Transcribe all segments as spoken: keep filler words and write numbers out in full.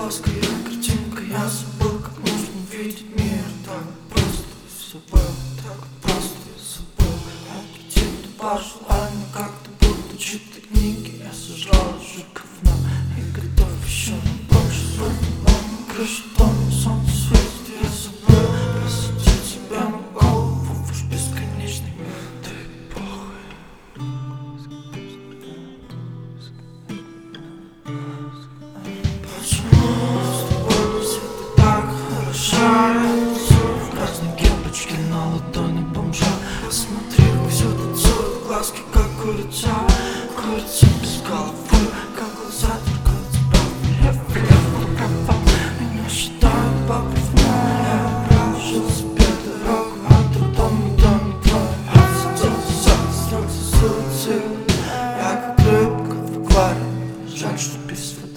плоская картинка. Я забыл, как нужно видеть мир. Так просто забыл, так просто забыл. Аппетит по желанию, как-то будто чьи-то книги. Я сожрал уже говна и готов еще на больше. Звонит крыша дома, солнце светит. Я забыл посадить себя на голову в уж бесконечный мир. Да и похуй. Почему с тобой все так хорошо? Я танцую в красной кепочке на ладони бомжа. Смотри, как все танцуют, глазки как курица. Курица без головы, как глаза двигаются влево, влево, вправо. Меня считают папой в море. Я проложил себе дорогу от роддома до метро. Я садился, садился суицид. Я как рыбка в аквариуме. Жаль, что без воды.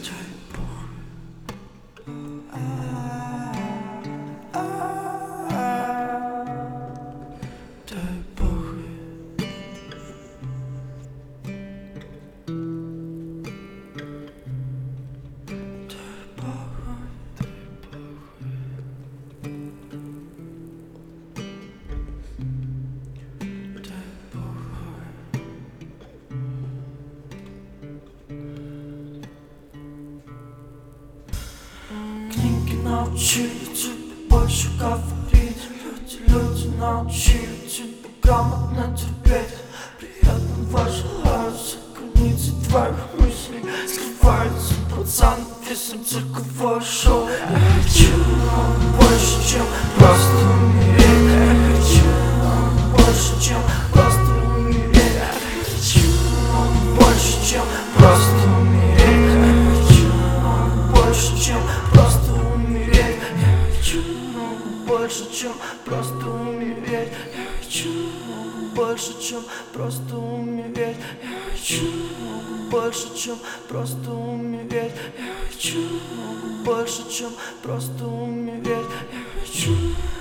Книги научили тебя больше говорить. Люди, люди научили тебя грамотно терпеть. Приятного желаю за границей твоих мыслей. Скрывается под занавесом цирковое шоу. Я хочу больше, чем просто умереть. Я хочу больше, чем просто умереть. Я хочу больше, чем просто умереть. Я хочу больше, чем просто умереть. Я хочу больше, чем просто умереть. Я хочу больше, чем просто умереть. Я хочу больше, чем просто умереть. Я хочу больше, чем просто умереть. Я хочу